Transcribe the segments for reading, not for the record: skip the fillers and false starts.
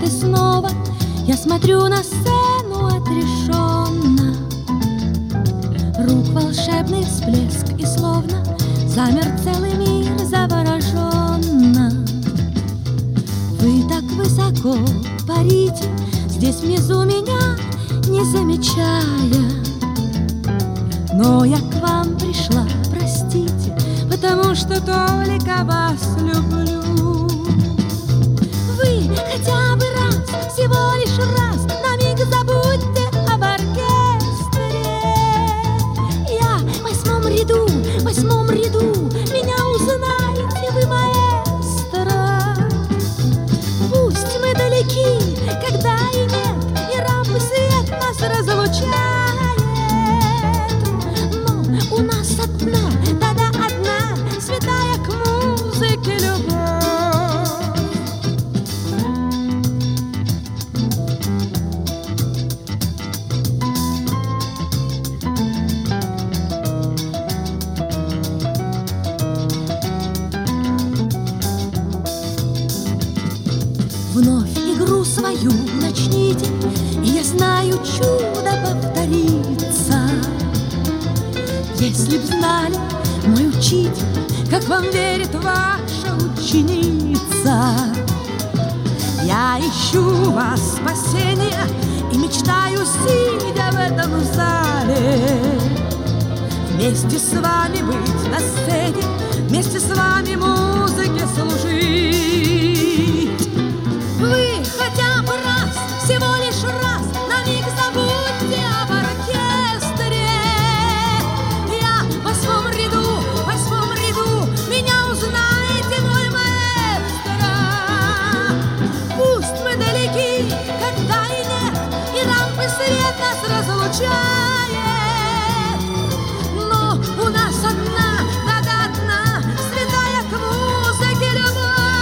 и снова я смотрю на сцену отрешенно. Рук волшебный всплеск, и словно замер целый мир завороженно. Вы так высоко парите здесь внизу меня, не замечая. Но я к вам пришла, простите, потому что только вас люблю. Вы хотя бы раз, всего лишь раз, на миг забудьте об оркестре. Я в восьмом ряду, меня узнаете вы, маэстро. Пусть мы далеки, когда и нет, и рампы свет нас разлучает. У нас одна, да-да, одна, святая к музыке любовь. Вновь игру свою начните, и я знаю, чудо повторится. Если б знали, мой учитель, как вам верит ваша ученица. Я ищу вас спасения и мечтаю, сидя в этом зале, вместе с вами быть на сцене, вместе с вами музыке служить. Вы хотя бы раз, всего лишь раз, на миг забудьте об оркестре. Восьмом ряду, меня узнаете, мой маэстро. Пусть мы далеки, когда и нет, и рампы свет нас разлучает. Но у нас одна, да-да, одна, святая к музыке любовь.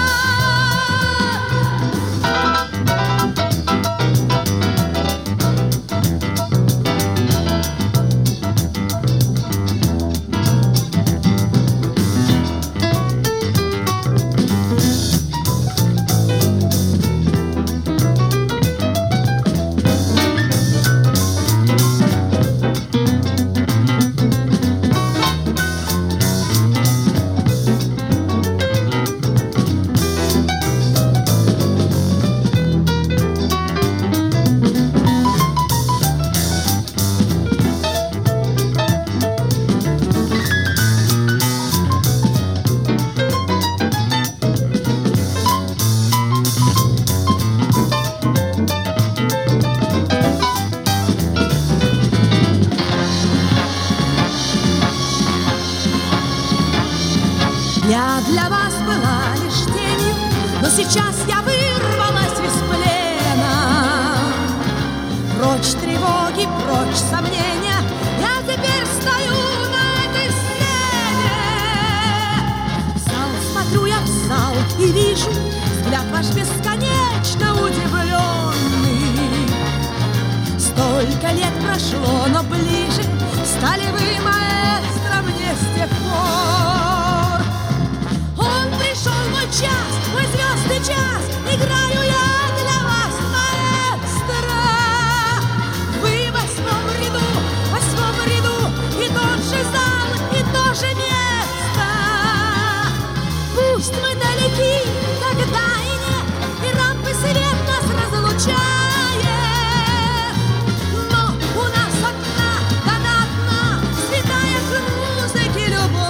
Я для вас была лишь тенью, но сейчас я вырвалась из плена. Прочь тревоги, прочь сомнения, я теперь стою на этой сцене. В зал смотрю я, в зал, и вижу взгляд ваш бесконечно удивленный. Столько лет прошло, но ближе стали вы, маэстро, мне с тех пор. Пришел мой час, мой звездный час, играю я для вас, маэстро. Вы в восьмом ряду, и тот же зал, и то же место. Пусть мы далеки, когда и нет, и рампы свет нас разлучает. Но у нас одна, да одна, святая к музыке любовь.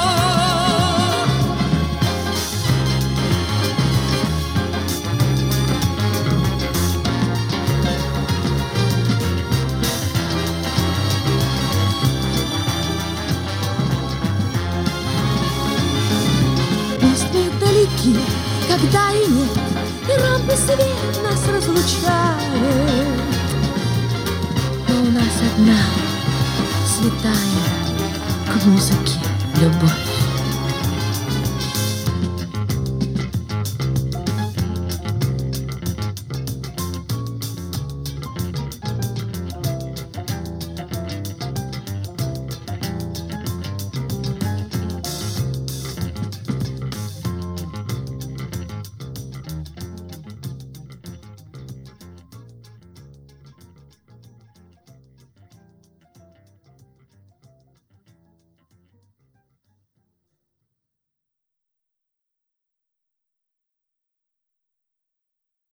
Когда и нет, и рампы свет нас разлучает. Но у нас одна святая к музыке любовь.